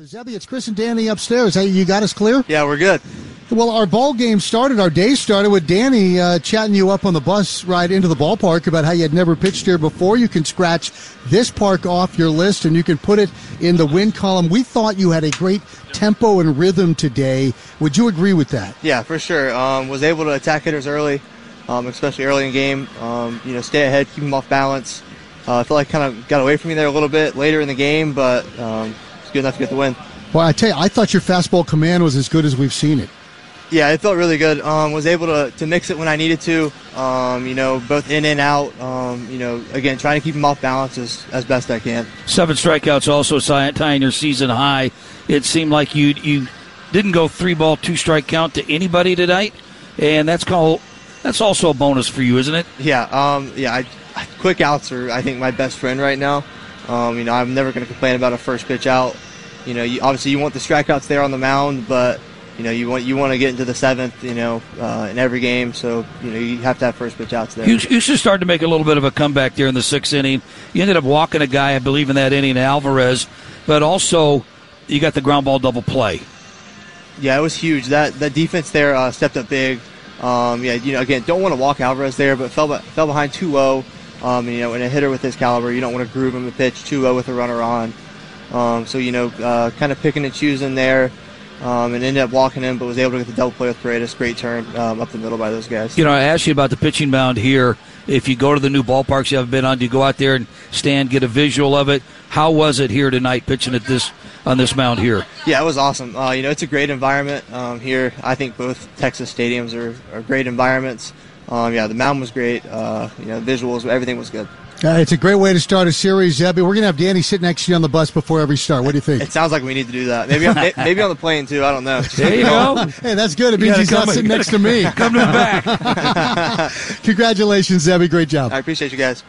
Zebby, it's Chris and Danny upstairs. Hey, you got us clear? Yeah, we're good. Well, our ball game started, our day started with Danny chatting you up on the bus ride into the ballpark about how you had never pitched here before. You can scratch this park off your list and you can put it in the win column. We thought you had a great tempo and rhythm today. Would you agree with that? Yeah, for sure. Was able to attack hitters early, especially early in the game. Stay ahead, keep them off balance. I feel like kind of got away from me there a little bit later in the game, but it's good enough to get the win. Well, I tell you, I thought your fastball command was as good as we've seen it. Yeah, it felt really good. Was able to mix it when I needed to, both in and out. Again, trying to keep them off balance as best I can. 7 strikeouts also tying your season high. It seemed like you didn't go 3-ball, 2-strike count to anybody tonight, and that's also a bonus for you, isn't it? Yeah. Quick outs are, I think, my best friend right now. I'm never going to complain about a first pitch out. Obviously you want the strikeouts there on the mound, but you want to get into the 7th, in every game. So, you have to have first pitch outs there. You should start to make a little bit of a comeback there in the 6th inning. You ended up walking a guy, I believe, in that inning, Alvarez, but also you got the ground ball double play. Yeah, it was huge. That defense there stepped up big. Again, don't want to walk Alvarez there, but fell behind 2-0. And a hitter with his caliber, you don't want to groove him a pitch 2-0 with a runner on. Kind of picking and choosing there. And ended up walking in, but was able to get the double play with Paredes. Great turn up the middle by those guys. I asked you about the pitching mound here. If you go to the new ballparks you haven't been on, do you go out there and stand, get a visual of it? How was it here tonight pitching on this mound here? Yeah, it was awesome. It's a great environment here. I think both Texas stadiums are great environments. The mound was great. Visuals, everything was good. It's a great way to start a series, Zebby. We're going to have Danny sit next to you on the bus before every start. What do you think? It sounds like we need to do that. Maybe on the plane, too. I don't know. There you go. Hey, that's good. It means he's not sitting next to me. Come to the back. Congratulations, Zebby. Great job. I appreciate you guys.